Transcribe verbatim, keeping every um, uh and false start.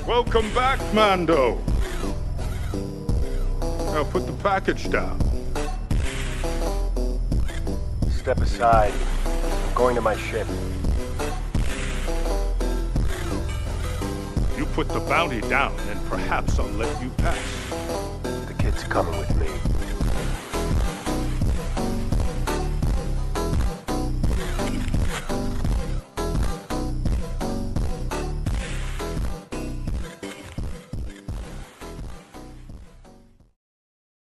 Welcome back, Mando. Now put the package down. Step aside. I'm going to my ship. You put the bounty down, and perhaps I'll let you pass. The kid's coming with me.